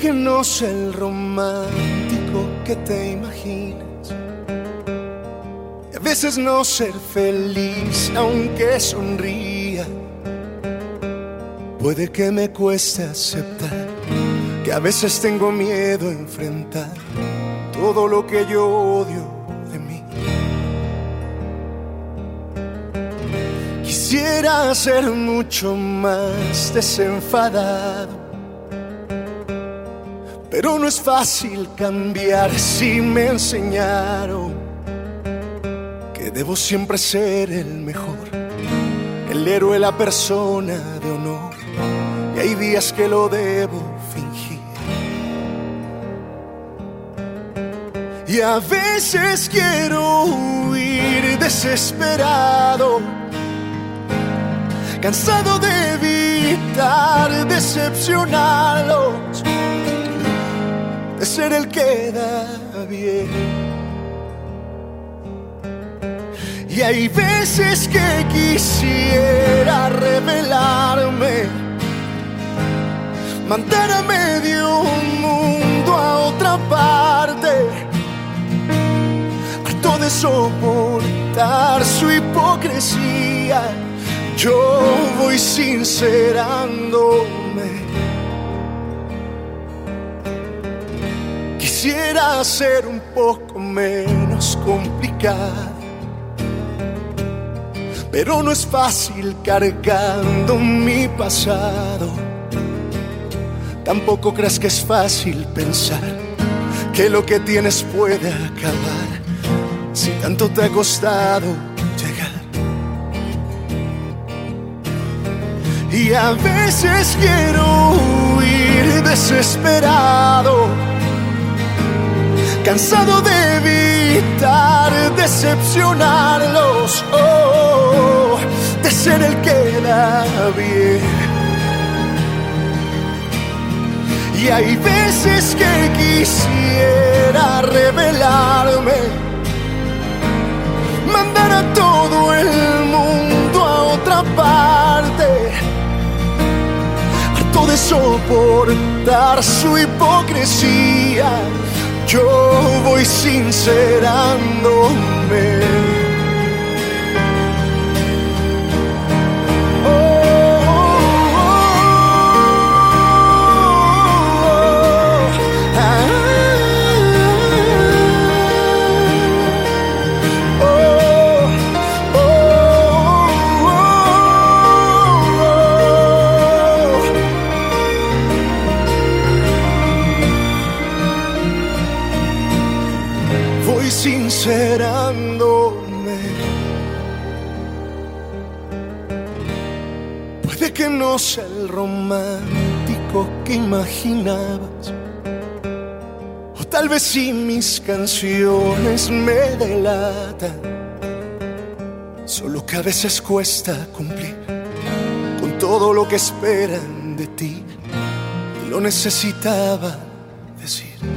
que no sea el romántico que te imaginas. Y a veces no ser feliz aunque sonría. Puede que me cueste aceptar que a veces tengo miedo a enfrentar todo lo que yo odio de mí. Quisiera ser mucho más desenfadado, pero no es fácil cambiar. Si me enseñaron que debo siempre ser el mejor, el héroe, la persona de honor, y hay días que lo debo fingir. Y a veces quiero huir desesperado, cansado de evitar decepcionarlos, de ser el que da bien. Y hay veces que quisiera revelarme, mandar a medio mundo a otra parte, harto de soportar su hipocresía. Yo voy sincerándome. Quisiera ser un poco menos complicado, pero no es fácil cargando mi pasado. Tampoco creas que es fácil pensar que lo que tienes puede acabar si tanto te ha costado llegar. Y a veces quiero huir desesperado, cansado de evitar decepcionarlos, de ser el que da bien. Y hay veces que quisiera revelarme, mandar a todo el mundo a otra parte, harto de soportar su hipocresía. Yo voy sincerándome. Sincerándome. Puede que no sea el romántico que imaginabas, o tal vez sí mis canciones me delatan, solo que a veces cuesta cumplir con todo lo que esperan de ti, y lo necesitaba decir.